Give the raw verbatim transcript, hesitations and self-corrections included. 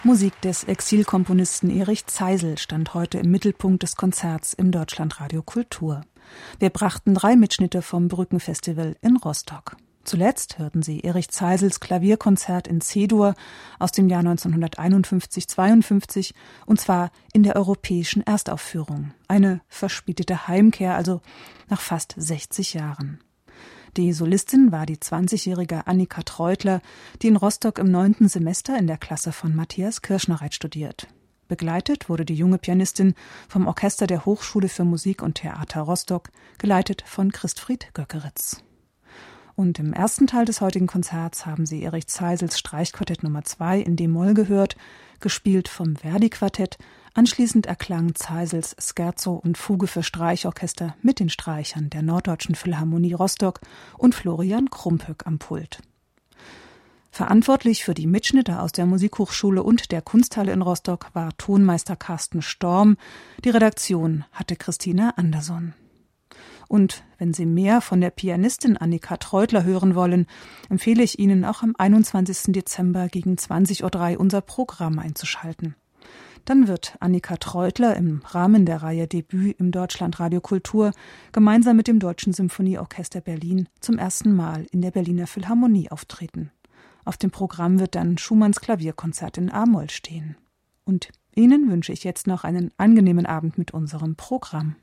Musik des Exilkomponisten Erich Zeisel stand heute im Mittelpunkt des Konzerts im Deutschlandradio Kultur. Wir brachten drei Mitschnitte vom Brückenfestival in Rostock. Zuletzt hörten Sie Erich Zeisels Klavierkonzert in C-Dur aus dem Jahr neunzehnhunderteinundfünfzig zweiundfünfzig, und zwar in der europäischen Erstaufführung. Eine verspätete Heimkehr, also nach fast sechzig Jahren. Die Solistin war die zwanzigjährige Annika Treutler, die in Rostock im neunten Semester in der Klasse von Matthias Kirschnereit studiert. Begleitet wurde die junge Pianistin vom Orchester der Hochschule für Musik und Theater Rostock, geleitet von Christfried Göckeritz. Und im ersten Teil des heutigen Konzerts haben Sie Erich Zeisels Streichquartett Nummer zwei in D-Moll gehört, gespielt vom Verdi-Quartett. Anschließend erklang Zeisels Scherzo und Fuge für Streichorchester mit den Streichern der Norddeutschen Philharmonie Rostock und Florian Krumphöck am Pult. Verantwortlich für die Mitschnitte aus der Musikhochschule und der Kunsthalle in Rostock war Tonmeister Carsten Storm. Die Redaktion hatte Christina Anderson. Und wenn Sie mehr von der Pianistin Annika Treutler hören wollen, empfehle ich Ihnen auch am einundzwanzigsten Dezember gegen zwanzig Uhr drei unser Programm einzuschalten. Dann wird Annika Treutler im Rahmen der Reihe Debüt im Deutschlandradio Kultur gemeinsam mit dem Deutschen Symphonieorchester Berlin zum ersten Mal in der Berliner Philharmonie auftreten. Auf dem Programm wird dann Schumanns Klavierkonzert in A-Moll stehen. Und Ihnen wünsche ich jetzt noch einen angenehmen Abend mit unserem Programm.